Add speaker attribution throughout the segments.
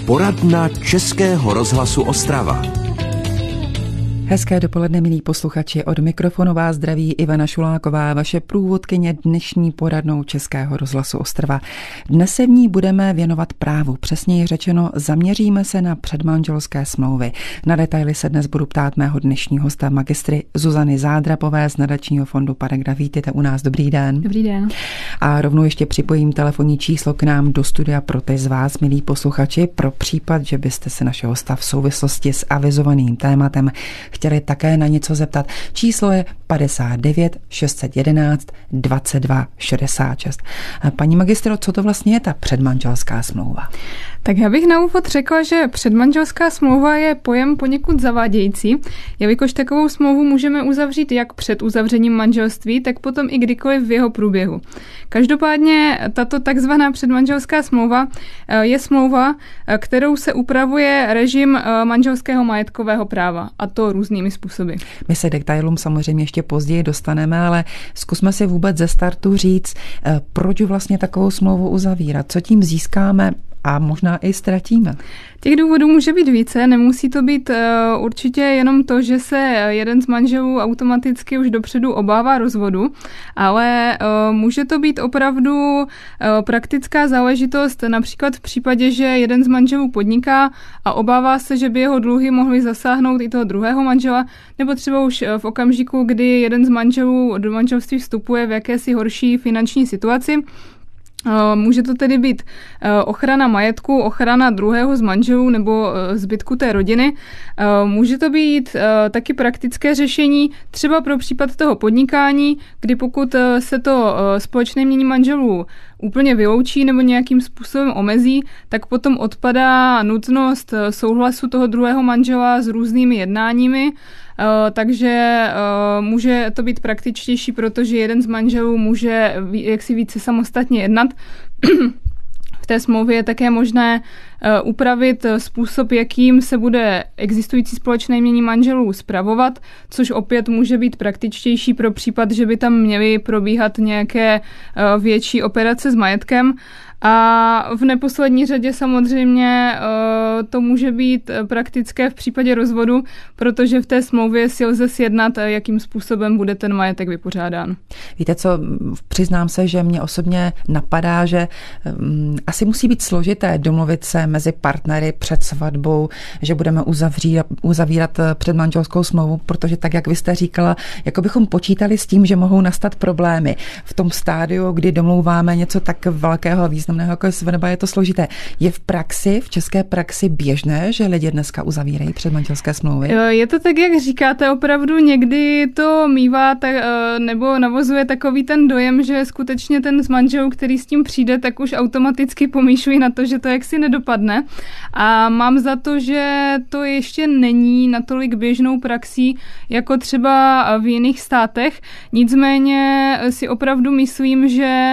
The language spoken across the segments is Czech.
Speaker 1: Poradna Českého rozhlasu Ostrava.
Speaker 2: Hezké dopoledne, milí posluchači, od mikrofonu vás zdraví Ivana Šuláková, vaše průvodkyně dnešní poradnou Českého rozhlasu Ostrava. Dnes se v ní budeme věnovat právu, přesněji řečeno zaměříme se na předmanželské smlouvy. Na detaily se dnes budu ptát mého dnešního hosta, magistry Zuzany Zádrapové z nadačního fondu Paragraf. Vítejte u nás, dobrý den.
Speaker 3: Dobrý den.
Speaker 2: A rovnou ještě připojím telefonní číslo k nám do studia pro ty z vás, milí posluchači, pro případ, že byste se našeho hosta v souvislosti s avizovaným tématem chtěli také na něco zeptat. Číslo je 59 611 22 66. Paní magistro, co to vlastně je ta předmanželská smlouva?
Speaker 3: Tak já bych na úvod řekla, že předmanželská smlouva je pojem poněkud zavádějící, jelikož takovou smlouvu můžeme uzavřít jak před uzavřením manželství, tak potom i kdykoliv v jeho průběhu. Každopádně tato takzvaná předmanželská smlouva je smlouva, kterou se upravuje režim manželského majetkového práva, a to různými způsoby.
Speaker 2: My se detailům samozřejmě ještě později dostaneme, ale zkusme si vůbec ze startu říct, proč vlastně takovou smlouvu uzavírat, co tím získáme a možná i ztratíme.
Speaker 3: Těch důvodů může být více, nemusí to být určitě jenom to, že se jeden z manželů automaticky už dopředu obává rozvodu, ale může to být opravdu praktická záležitost, například v případě, že jeden z manželů podniká a obává se, že by jeho dluhy mohly zasáhnout i toho druhého manžela, nebo třeba už v okamžiku, kdy jeden z manželů do manželství vstupuje v jakési horší finanční situaci. Může to tedy být ochrana majetku, ochrana druhého z manželů nebo zbytku té rodiny. Může to být taky praktické řešení třeba pro případ toho podnikání, kdy pokud se to společné jmění manželů úplně vyloučí nebo nějakým způsobem omezí, tak potom odpadá nutnost souhlasu toho druhého manžela s různými jednáními. Takže může to být praktičtější, protože jeden z manželů může jaksi více samostatně jednat. V té smlouvě je také možné upravit způsob, jakým se bude existující společné jmění manželů spravovat, což opět může být praktičtější pro případ, že by tam měly probíhat nějaké větší operace s majetkem. A v neposlední řadě samozřejmě to může být praktické v případě rozvodu, protože v té smlouvě si lze sjednat, jakým způsobem bude ten majetek vypořádán.
Speaker 2: Víte co, přiznám se, že mě osobně napadá, že asi musí být složité domluvit se mezi partnery před svatbou, že budeme uzavírat předmanželskou smlouvu, protože tak, jak vy jste říkala, jako bychom počítali s tím, že mohou nastat problémy. V tom stádiu, kdy domlouváme něco tak velkého a významného jako svatba, je to složité. Je v praxi, v české praxi běžné, že lidi dneska uzavírají předmanželské smlouvy?
Speaker 3: Je to tak, jak říkáte, opravdu někdy to mívá nebo navozuje takový ten dojem, že skutečně ten z manželů, který s tím přijde, tak už automaticky pomýšlí na to, že to jaksi nedopadne. A mám za to, že to ještě není natolik běžnou praxí, jako třeba v jiných státech. Nicméně si opravdu myslím, že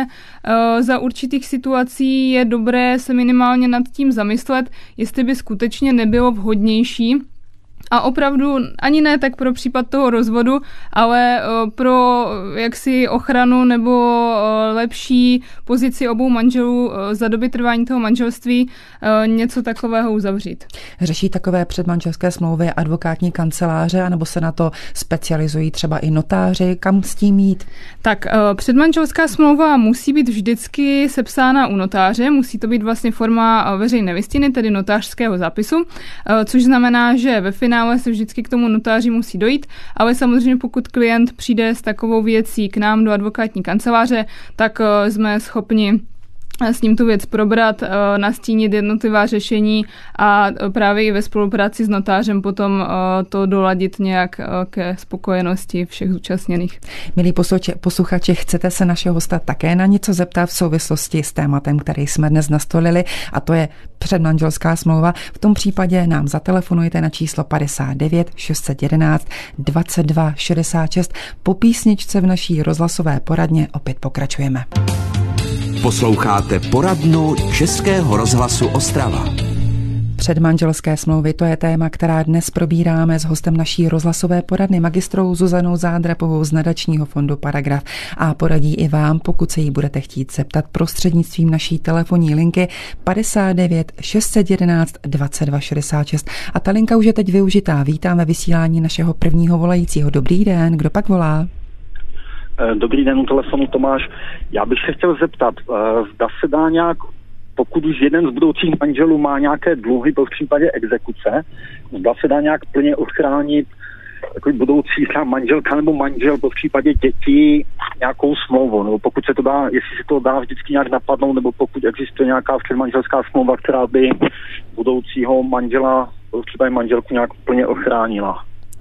Speaker 3: za určitých situací je dobré se minimálně nad tím zamyslet, jestli by skutečně nebylo vhodnější. A opravdu ani ne tak pro případ toho rozvodu, ale pro jaksi ochranu nebo lepší pozici obou manželů za doby trvání toho manželství něco takového uzavřít.
Speaker 2: Řeší takové předmanželské smlouvy advokátní kanceláře, anebo se na to specializují třeba i notáři? Kam s tím jít?
Speaker 3: Tak předmanželská smlouva musí být vždycky sepsána u notáře, musí to být vlastně forma veřejné listiny, tedy notářského zápisu, což znamená, že ve finále se vždycky k tomu notáři musí dojít, ale samozřejmě pokud klient přijde s takovou věcí k nám do advokátní kanceláře, tak jsme schopni s ním tu věc probrat, nastínit jednotlivá řešení a právě i ve spolupráci s notářem potom to doladit nějak ke spokojenosti všech zúčastněných.
Speaker 2: Milí posluchači, chcete se našeho hosta také na něco zeptat v souvislosti s tématem, který jsme dnes nastolili, a to je předmanželská smlouva? V tom případě nám zatelefonujte na číslo 59 611 22 66. Po písničce v naší rozhlasové poradně opět pokračujeme.
Speaker 1: Posloucháte poradnu Českého rozhlasu Ostrava.
Speaker 2: předmanželské smlouvy, to je téma, která dnes probíráme s hostem naší rozhlasové poradny magistrou Zuzanou Zádrapovou z Nadačního fondu Paragraf a poradí i vám, pokud se jí budete chtít zeptat prostřednictvím naší telefonní linky 59 611 22 66. A ta linka už je teď využitá. Vítáme vysílání našeho prvního volajícího. Dobrý den, kdo pak volá?
Speaker 4: Dobrý den, u telefonu Tomáš. Já bych se chtěl zeptat, zda se dá nějak, pokud už jeden z budoucích manželů má nějaké dluhy, v případě exekuce, zda se dá nějak plně ochránit jako budoucí manželka nebo manžel, v případě dětí nějakou smlouvou, nebo pokud se to dá, jestli se to dá vždycky nějak napadnout, nebo pokud existuje nějaká předmanželská smlouva, která by budoucího manžela, v případě manželku nějak plně ochránila.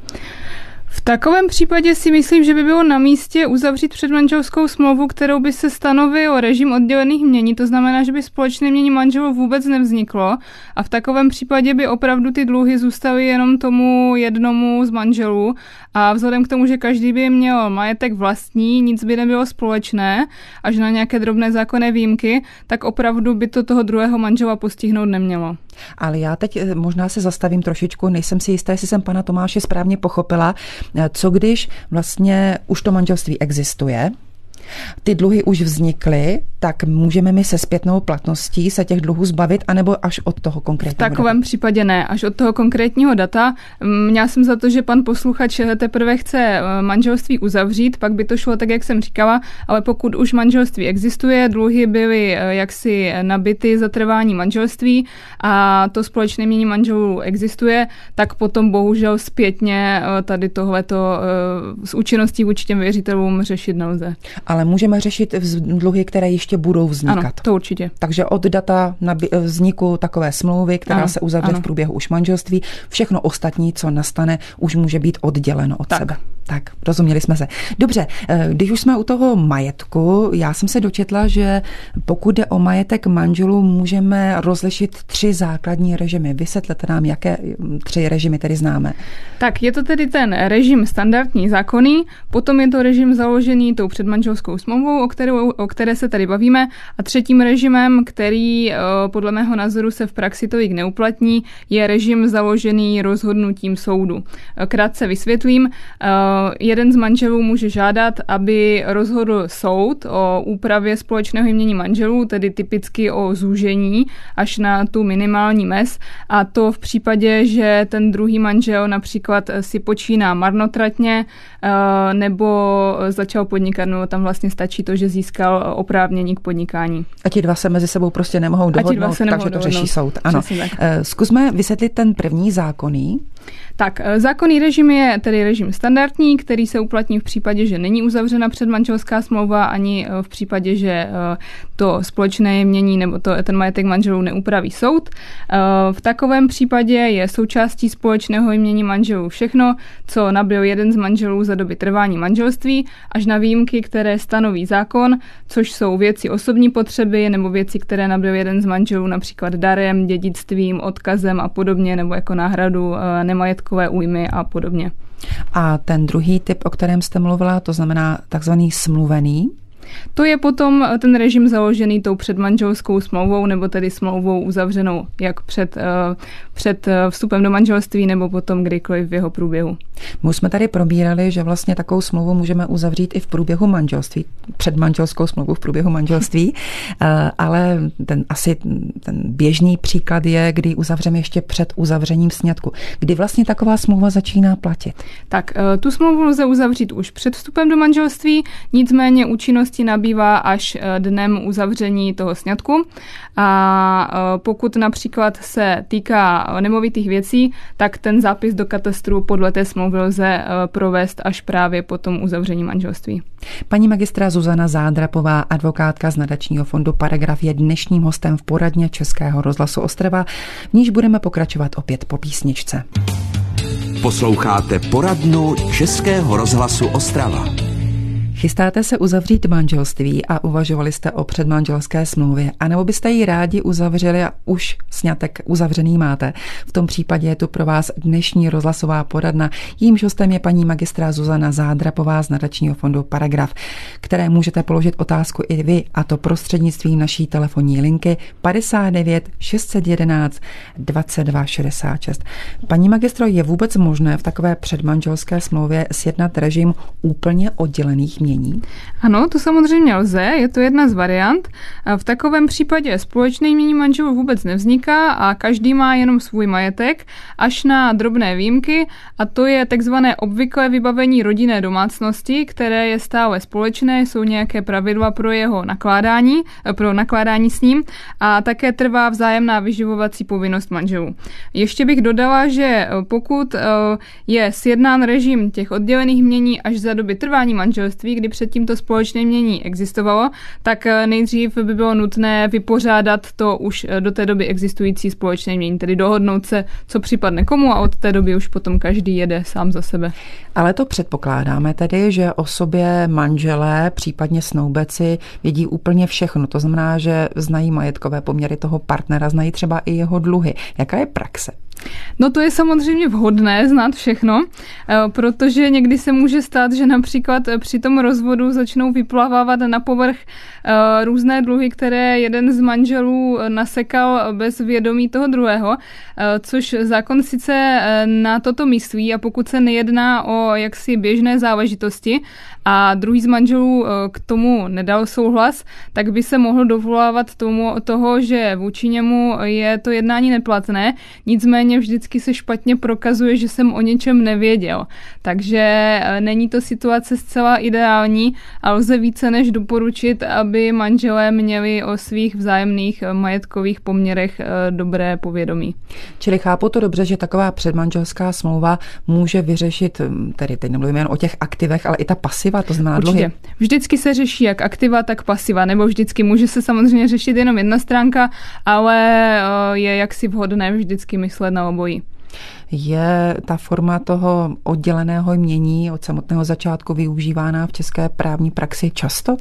Speaker 3: V takovém případě si myslím, že by bylo na místě uzavřít předmanželskou smlouvu, kterou by se stanovil režim oddělených jmění, to znamená, že by společné jmění manželů vůbec nevzniklo a v takovém případě by opravdu ty dluhy zůstaly jenom tomu jednomu z manželů a vzhledem k tomu, že každý by měl majetek vlastní, nic by nebylo společné, až na nějaké drobné zákonné výjimky, tak opravdu by to toho druhého manžela postihnout nemělo.
Speaker 2: Ale já teď možná se zastavím trošičku, nejsem si jistá, jestli jsem pana Tomáše správně pochopila. Co když vlastně už to manželství existuje, ty dluhy už vznikly, tak můžeme my se zpětnou platností se těch dluhů zbavit, anebo až od toho konkrétního data? V
Speaker 3: takovém případě ne, až od toho konkrétního data. Měla jsem za to, že pan posluchač teprve chce manželství uzavřít, pak by to šlo tak, jak jsem říkala, ale pokud už manželství existuje, dluhy byly jaksi nabity za trvání manželství a to společné jmění manželů existuje, tak potom bohužel zpětně tady tohleto s účinností vůči těm věřitelům řešit nelze.
Speaker 2: Ale můžeme řešit dluhy, které ještě budou vznikat.
Speaker 3: Ano, to určitě.
Speaker 2: Takže od data vzniku takové smlouvy, která se uzavře v průběhu už manželství, všechno ostatní, co nastane, už může být odděleno od sebe. Tak, rozuměli jsme se. Dobře, když už jsme u toho majetku, já jsem se dočetla, že pokud jde o majetek manželů, můžeme rozlišit 3 základní režimy. Vysvětlete nám, jaké 3 režimy tedy známe.
Speaker 3: Tak, je to tedy ten režim standardní zákonný, potom je to režim založený tou předmanželskou smlouvou, o které se tady bavíme, a třetím režimem, který podle mého názoru se v praxi tolik neuplatní, je režim založený rozhodnutím soudu. Krátce vysvětlím. Jeden z manželů může žádat, aby rozhodl soud o úpravě společného jmění manželů, tedy typicky o zúžení až na tu minimální mez, a to v případě, že ten druhý manžel například si počíná marnotratně nebo začal podnikat, no tam vlastně stačí to, že získal oprávnění k podnikání.
Speaker 2: A ti dva se mezi sebou prostě nemohou dohodnout, takže to řeší soud. Ano. Zkusme vysvětlit ten první zákonný.
Speaker 3: Tak, zákonný režim je tedy režim standardní, který se uplatní v případě, že není uzavřena předmanželská smlouva, ani v případě, že to společné jmění nebo ten majetek manželů neupraví soud. V takovém případě je součástí společného jmění manželů všechno, co nabyl jeden z manželů za doby trvání manželství, až na výjimky, které stanoví zákon, což jsou věci osobní potřeby nebo věci, které nabyl jeden z manželů například darem, dědictvím, odkazem a podobně, nebo jako náhradu nemajetkové újmy a podobně.
Speaker 2: A ten druhý typ, o kterém jste mluvila, to znamená takzvaný smluvený?
Speaker 3: To je potom ten režim založený tou předmanželskou smlouvou, nebo tedy smlouvou uzavřenou jak před vstupem do manželství, nebo potom kdykoliv v jeho průběhu.
Speaker 2: My jsme tady probírali, že vlastně takovou smlouvu můžeme uzavřít i v průběhu manželství, předmanželskou smlouvu v průběhu manželství, ale ten běžný příklad je, kdy uzavřeme ještě před uzavřením sňatku. Kdy vlastně taková smlouva začíná platit?
Speaker 3: Tak, tu smlouvu lze uzavřít už před vstupem do manželství, nicméně účinnosti nabývá až dnem uzavření toho sňatku. A pokud například se týká nemovitých věcí, tak ten zápis do katastru podle té smlouvy lze provést až právě po tom uzavření manželství.
Speaker 2: Paní magistra Zuzana Zádrapová, advokátka z Nadačního fondu Paragraf, je dnešním hostem v poradně Českého rozhlasu Ostrava, v níž budeme pokračovat opět po písničce.
Speaker 1: Posloucháte poradnu Českého rozhlasu Ostrava.
Speaker 2: Chystáte se uzavřít manželství a uvažovali jste o předmanželské smlouvě, anebo byste ji rádi uzavřeli a už sňatek uzavřený máte? V tom případě je tu pro vás dnešní rozhlasová poradna. Jímž hostem je paní magistra Zuzana Zádrapová z nadačního fondu Paragraf, které můžete položit otázku i vy, a to prostřednictvím naší telefonní linky 59 611 22 66. Paní magistro, je vůbec možné v takové předmanželské smlouvě sjednat režim úplně oddělených jmění?
Speaker 3: Ano, to samozřejmě lze, je to jedna z variant. V takovém případě společné jmění manželů vůbec nevzniká a každý má jenom svůj majetek, až na drobné výjimky, a to je takzvané obvyklé vybavení rodinné domácnosti, které je stále společné, jsou nějaké pravidla pro jeho nakládání s ním a také trvá vzájemná vyživovací povinnost manželů. Ještě bych dodala, že pokud je sjednán režim těch oddělených jmění až za doby trvání manželství, kdy předtím to společné jmění existovalo, tak nejdřív by bylo nutné vypořádat to už do té doby existující společné jmění, tedy dohodnout se, co připadne komu, a od té doby už potom každý jede sám za sebe.
Speaker 2: Ale to předpokládáme tedy, že o sobě manželé, případně snoubeci, vědí úplně všechno. To znamená, že znají majetkové poměry toho partnera, znají třeba i jeho dluhy. Jaká je praxe?
Speaker 3: No to je samozřejmě vhodné znát všechno, protože někdy se může stát, že například při tom rozvodu začnou vyplavávat na povrch různé dluhy, které jeden z manželů nasekal bez vědomí toho druhého, což zákon sice na toto myslí, a pokud se nejedná o jaksi běžné záležitosti a druhý z manželů k tomu nedal souhlas, tak by se mohl dovolávat toho, že vůči němu je to jednání neplatné, nicméně vždycky se špatně prokazuje, že jsem o něčem nevěděl. Takže není to situace zcela ideální a lze více než doporučit, aby manželé měli o svých vzájemných majetkových poměrech dobré povědomí.
Speaker 2: Čili chápu to dobře, že taková předmanželská smlouva může vyřešit, tedy teď nemluvím jen o těch aktivech, ale i ta pasiva, to znamená dluhy.
Speaker 3: Určitě. Vždycky se řeší jak aktiva, tak pasiva, nebo vždycky může se samozřejmě řešit jenom jedna stránka, ale je jaksi vhodné vždycky myslet na obojí.
Speaker 2: Je ta forma toho odděleného jmění od samotného začátku využívána v české právní praxi často?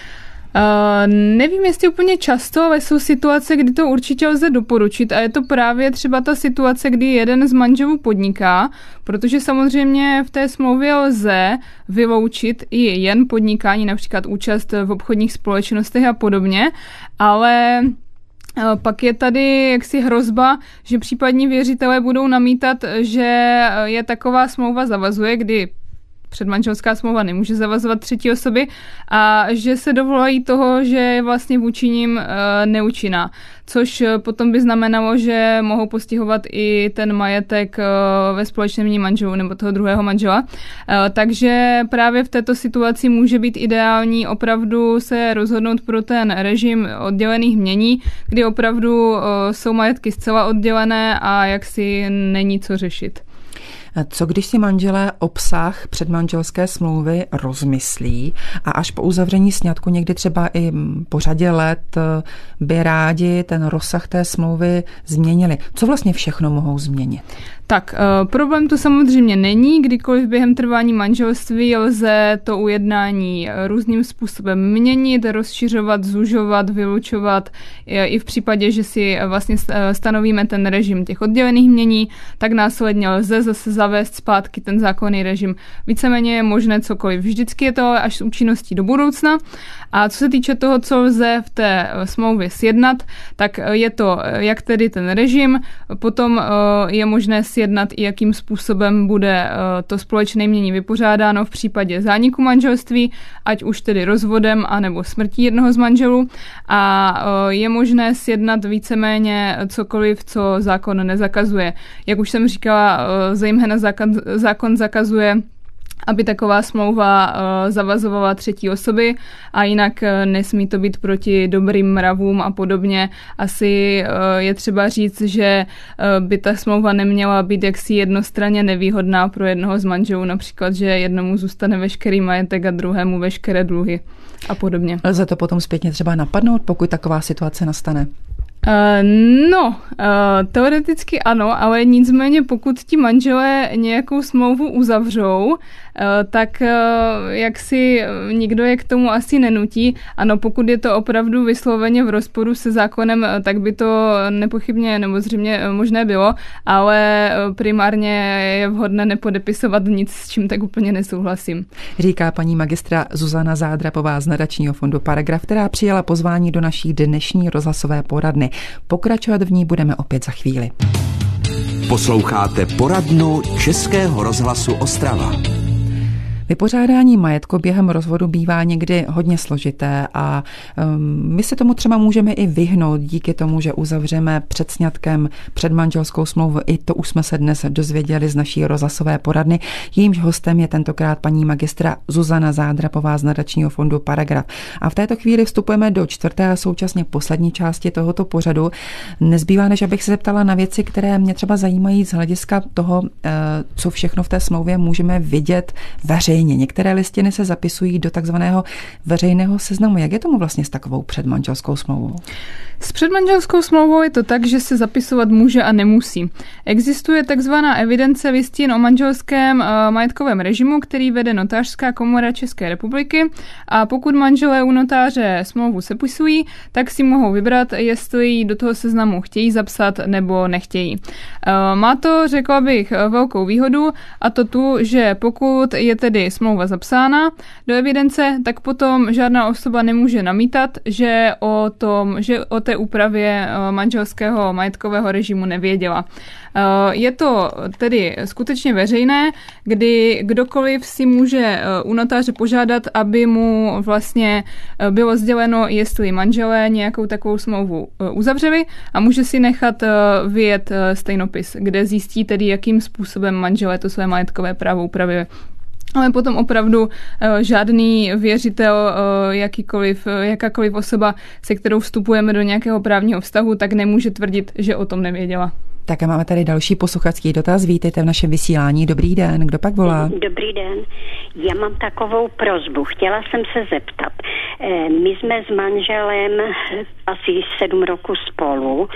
Speaker 3: Nevím, jestli úplně často, ale jsou situace, kdy to určitě lze doporučit, a je to právě třeba ta situace, kdy jeden z manželů podniká, protože samozřejmě v té smlouvě lze vyloučit i jen podnikání, například účast v obchodních společnostech a podobně, ale pak je tady jaksi hrozba, že případní věřitelé budou namítat, že je taková smlouva zavazuje, kdy předmanželská smlouva nemůže zavazovat třetí osoby, a že se dovolají toho, že je vlastně vůči nim neúčinná. Což potom by znamenalo, že mohou postihovat i ten majetek ve společném jmění manželů nebo toho druhého manžela. Takže právě v této situaci může být ideální opravdu se rozhodnout pro ten režim oddělených jmění, kdy opravdu jsou majetky zcela oddělené a jaksi není co řešit.
Speaker 2: Co když si manželé obsah předmanželské smlouvy rozmyslí a až po uzavření sňatku, někdy třeba i po řadě let, by rádi ten rozsah té smlouvy změnili? Co vlastně všechno mohou změnit?
Speaker 3: Tak, problém to samozřejmě není, kdykoliv během trvání manželství lze to ujednání různým způsobem měnit, rozšiřovat, zužovat, vylučovat. I v případě, že si vlastně stanovíme ten režim těch oddělených jmění, tak následně lze zase zavést zpátky ten zákonný režim. Víceméně je možné cokoliv. Vždycky je to ale až s účinností do budoucna. A co se týče toho, co lze v té smlouvě sjednat, tak je to jak tedy ten režim, potom je možné sjednat i jakým způsobem bude to společné jmění vypořádáno v případě zániku manželství, ať už tedy rozvodem anebo smrtí jednoho z manželů, a je možné sjednat víceméně cokoliv, co zákon nezakazuje. Jak už jsem říkala, zejména zákon zakazuje, aby taková smlouva zavazovala třetí osoby, a jinak nesmí to být proti dobrým mravům a podobně. Asi je třeba říct, že by ta smlouva neměla být jaksi jednostranně nevýhodná pro jednoho z manželů, například, že jednomu zůstane veškerý majetek a druhému veškeré dluhy a podobně.
Speaker 2: Lze to potom zpětně třeba napadnout, pokud taková situace nastane?
Speaker 3: No, Teoreticky ano, ale nicméně pokud ti manželé nějakou smlouvu uzavřou, tak jak si nikdo je k tomu asi nenutí. Ano, pokud je to opravdu vysloveně v rozporu se zákonem, tak by to nepochybně nebo zřejmě možné bylo, ale primárně je vhodné nepodepisovat nic, s čím tak úplně nesouhlasím.
Speaker 2: Říká paní magistra Zuzana Zádrapová z Nadačního fondu Paragraf, která přijala pozvání do naší dnešní rozhlasové poradny. Pokračovat v ní budeme opět za chvíli.
Speaker 1: Posloucháte poradnu Českého rozhlasu Ostrava.
Speaker 2: Vypořádání majetku během rozvodu bývá někdy hodně složité a my se tomu třeba můžeme i vyhnout díky tomu, že uzavřeme před sňatkem předmanželskou smlouvu. I to už jsme se dnes dozvěděli z naší rozhlasové poradny. Jejímž hostem je tentokrát paní magistra Zuzana Zádrapová z Nadačního fondu Paragraf. A v této chvíli vstupujeme do čtvrté a současně poslední části tohoto pořadu. Nezbývá, než abych se zeptala na věci, které mě třeba zajímají z hlediska toho, co všechno v té smlouvě můžeme vidět veřejně. Některé listiny se zapisují do takzvaného veřejného seznamu. Jak je tomu vlastně s takovou předmanželskou smlouvou?
Speaker 3: S předmanželskou smlouvou je to tak, že se zapisovat může a nemusí. Existuje takzvaná evidence listin o manželském majetkovém režimu, který vede Notářská komora České republiky, a pokud manželé u notáře smlouvu sepisují, tak si mohou vybrat, jestli ji do toho seznamu chtějí zapsat nebo nechtějí. Má to, řekla bych, velkou výhodu, a to tu, že pokud je tedy smlouva zapsána do evidence, tak potom žádná osoba nemůže namítat, že o té úpravě manželského majetkového režimu nevěděla. Je to tedy skutečně veřejné, kdy kdokoliv si může u notáře požádat, aby mu vlastně bylo sděleno, jestli manželé nějakou takovou smlouvu uzavřeli, a může si nechat vyjet stejnopis, kde zjistí tedy, jakým způsobem manželé to své majetkové právo upravili. Ale potom opravdu žádný věřitel, jakákoliv osoba, se kterou vstupujeme do nějakého právního vztahu, tak nemůže tvrdit, že o tom nevěděla.
Speaker 2: Tak a máme tady další posluchačský dotaz. Vítejte v našem vysílání. Dobrý den, kdo pak volá?
Speaker 5: Dobrý den. Já mám takovou prosbu. Chtěla jsem se zeptat. My jsme s manželem asi 7 roků spolu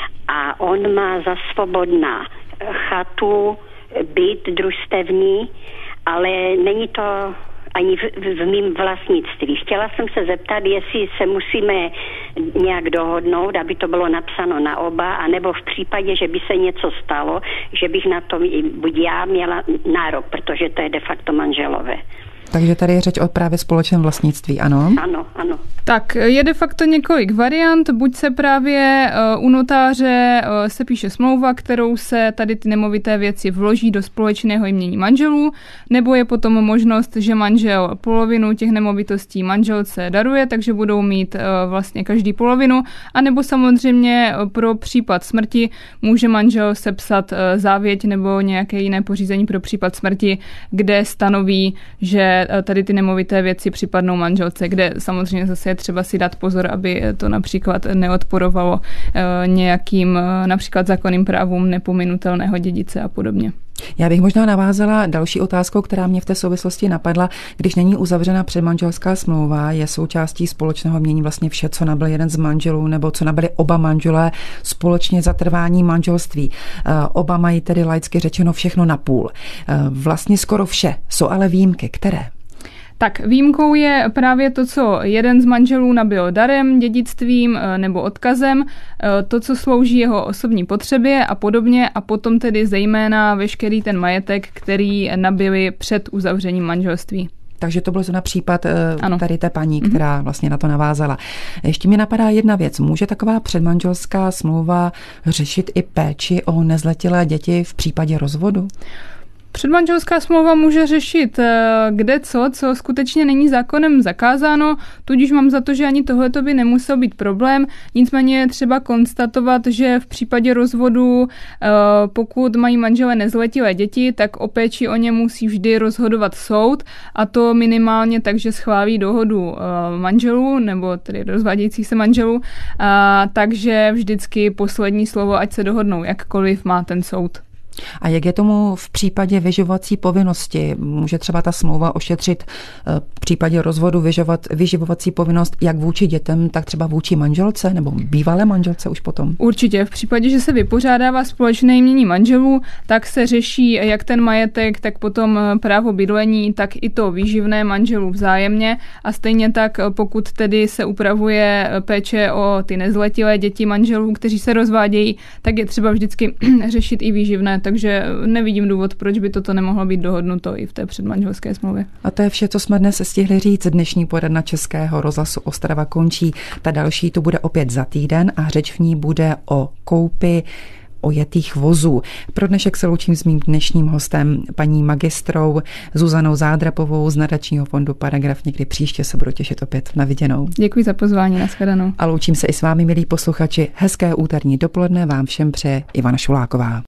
Speaker 5: a on má za svobodná chatu, byt družstevní, ale není to ani v mým vlastnictví. Chtěla jsem se zeptat, jestli se musíme nějak dohodnout, aby to bylo napsáno na oba, anebo v případě, že by se něco stalo, že bych na to buď já měla nárok, protože to je de facto manželové.
Speaker 2: Takže tady je řeč o právě společném vlastnictví, ano?
Speaker 5: Ano, ano.
Speaker 3: Tak je de facto několik variant. Buď se právě u notáře se píše smlouva, kterou se tady ty nemovité věci vloží do společného jmění manželů, nebo je potom možnost, že manžel polovinu těch nemovitostí manželce daruje, takže budou mít vlastně každý polovinu, anebo samozřejmě pro případ smrti může manžel sepsat závěť nebo nějaké jiné pořízení pro případ smrti, kde stanoví, že tady ty nemovité věci připadnou manželce, kde samozřejmě zase je třeba si dát pozor, aby to například neodporovalo nějakým například zákonným právům nepominutelného dědice a podobně.
Speaker 2: Já bych možná navázala další otázkou, která mě v té souvislosti napadla. Když není uzavřena předmanželská smlouva, je součástí společného jmění vlastně vše, co nabyl jeden z manželů nebo co nabyli oba manželé společně za trvání manželství. Oba mají tedy laicky řečeno všechno na půl. Vlastně skoro vše. Jsou ale výjimky. Které?
Speaker 3: Tak výjimkou je právě to, co jeden z manželů nabyl darem, dědictvím nebo odkazem, to, co slouží jeho osobní potřebě a podobně, a potom tedy zejména veškerý ten majetek, který nabyli před uzavřením manželství.
Speaker 2: Takže to byl na případ tady té paní, která vlastně na to navázala. Ještě mi napadá jedna věc. Může taková předmanželská smlouva řešit i péči o nezletilé děti v případě rozvodu?
Speaker 3: Předmanželská smlouva může řešit co skutečně není zákonem zakázáno, tudíž mám za to, že ani tohleto by nemusel být problém. Nicméně je třeba konstatovat, že v případě rozvodu, pokud mají manželé nezletilé děti, tak o péči o ně musí vždy rozhodovat soud, a to minimálně tak, že schválí dohodu manželů nebo tedy rozvádějících se manželů, takže vždycky poslední slovo, ať se dohodnou jakkoliv, má ten soud.
Speaker 2: A jak je tomu v případě vyživovací povinnosti? Může třeba ta smlouva ošetřit v případě rozvodu vyživovací povinnost jak vůči dětem, tak třeba vůči manželce nebo bývalé manželce už potom?
Speaker 3: Určitě. V případě, že se vypořádává společné jmění manželů, tak se řeší jak ten majetek, tak potom právo bydlení, tak i to výživné manželů vzájemně. A stejně tak, pokud tedy se upravuje péče o ty nezletilé děti manželů, kteří se rozvádějí, tak je třeba vždycky řešit i výživné. Takže nevidím důvod, proč by toto nemohlo být dohodnuto i v té předmanželské smlouvě.
Speaker 2: A to je vše, co jsme dnes stihli říct. Dnešní poradna Českého rozhlasu Ostrava končí. Ta další tu bude opět za týden a řeč v ní bude o koupi ojetých vozů. Pro dnešek se loučím s mým dnešním hostem, paní magistrou Zuzanou Zádrapovou z nadačního fondu Paragraf. Někdy příště se budu těšit opět. Na viděnou.
Speaker 3: Děkuji za pozvání, nashledanou.
Speaker 2: A loučím se i s vámi, milí posluchači. Hezké úterní dopoledne vám všem přeje Ivana Šuláková.